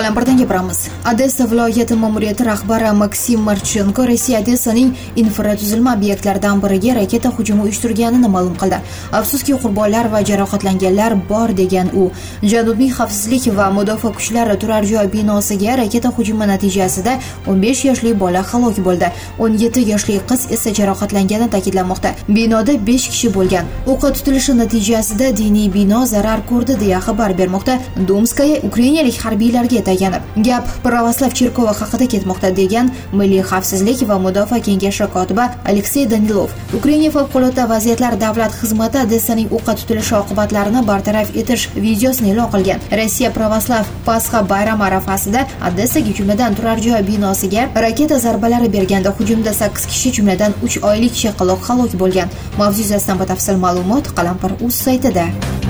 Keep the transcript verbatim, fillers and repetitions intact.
Qalampirdan gapiramiz. Odessa viloyati ma'muriyati rahbari Maksim Marchenko Rossiya Odessaning infratuzilma obyektlaridan biriga raketa hujumi uyushtirganini ma'lum qildi. Afsuski, qurbonlar va jarohatlanganlar bor degan u. Janubiy xavfsizlik va mudofaa kuchlari turar joy binosiga raketa hujumi natijasida o'n besh yoshli bola halok bo'ldi. o'n yetti yoshli qiz esa jarohatlangani ta'kidlanmoqda. Binoda besh kishi bo'lgan. O'qqa tutilishi natijasida diniy bino zarar ko'rdi deya xabar bermoqda Domskaya ukrainalik harbiylarga tayanib. Gap Pravoslav cherkovi haqida ketmoqda degan Milliy xavfsizlik va mudofaa kengashi kotibi Aleksey Danilov. Ukraina favqulodda vaziyatlar davlat xizmati Odessaning o'qqa tutilishi oqibatlarini bartaraf etish videosini e'lon qilgan. Rossiya Pravoslav Pasxa bayrami arafasida Odessaga jumladan turar joy binosiga raketa zarbalari berganda hujumda sakkiz kishi jumladan uch oylik chaqaloq halok bo'lgan. Mavzu yuzasidan batafsil ma'lumot Qalampir.uz saytida.